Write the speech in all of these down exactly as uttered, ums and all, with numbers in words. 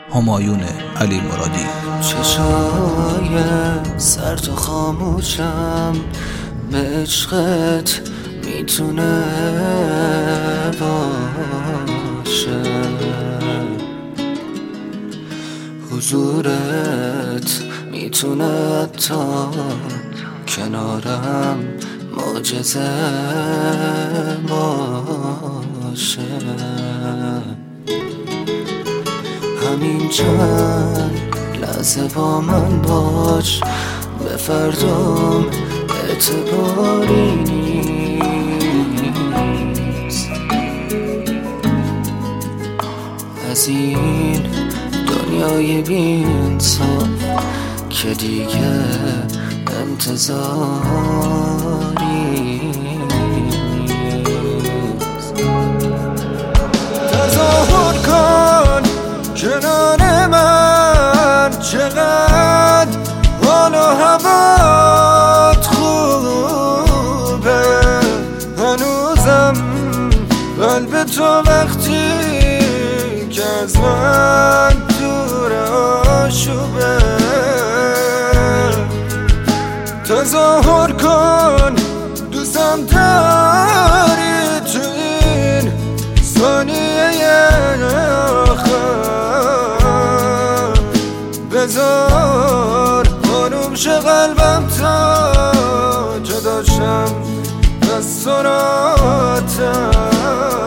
همایون علی مرادی. چشای سرد و خاموشم به عشقت میتونه باشه، حضورت میتونه تا کنارم معجزه باشه. همین چند لحظه با من باش، به فردام اعتباری نیست. از این دنیای بی انصاف که دیگه انتظاری نیست. تظاهر کن کنار من، چقدر حال و هوات خوبه. هنوزم قلب تو وقتی که از من دور آشوبه. تظاهر کن دوستم داری تو این ثانیه آخر. بذار آروم شه قلبم تا جدا شم از سراتم.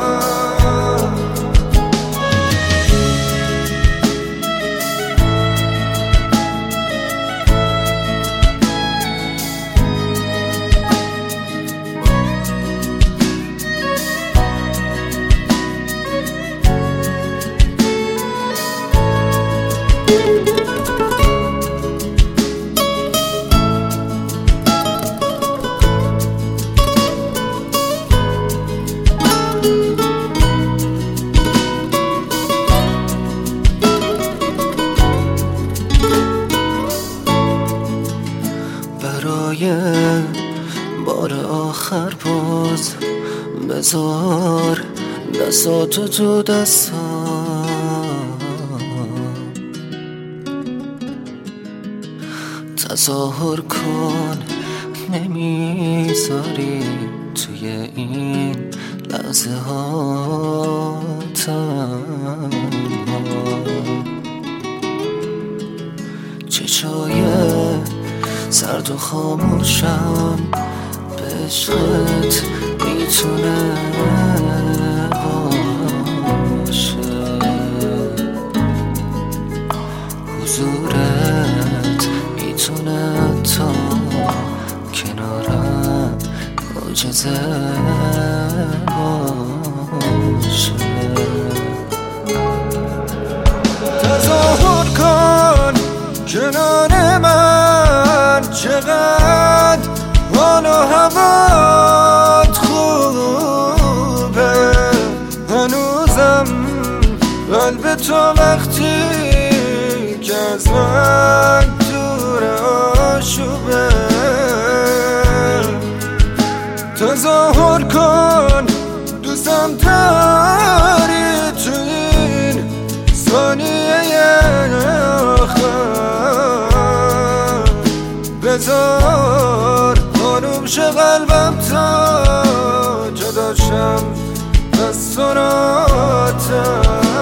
برای بار آخر باز بذار دستاتو تو دستام. تظاهر کن نمیذاری توی این لحظه ها تنها. چشای سرد و خاموشم به عشقت میتونه باشه، حضورت میتونه تا کنارم معجزه باشه. تظاهر کن کنار من، چقدر حال و هوات خوبه. هنوزم قلب تو وقتی که از من دور آشوبه. تظاهر کن دوستم داری تو این ثانیه آخر. بذار آروم شه قلبم تا جدا شم از سراتم.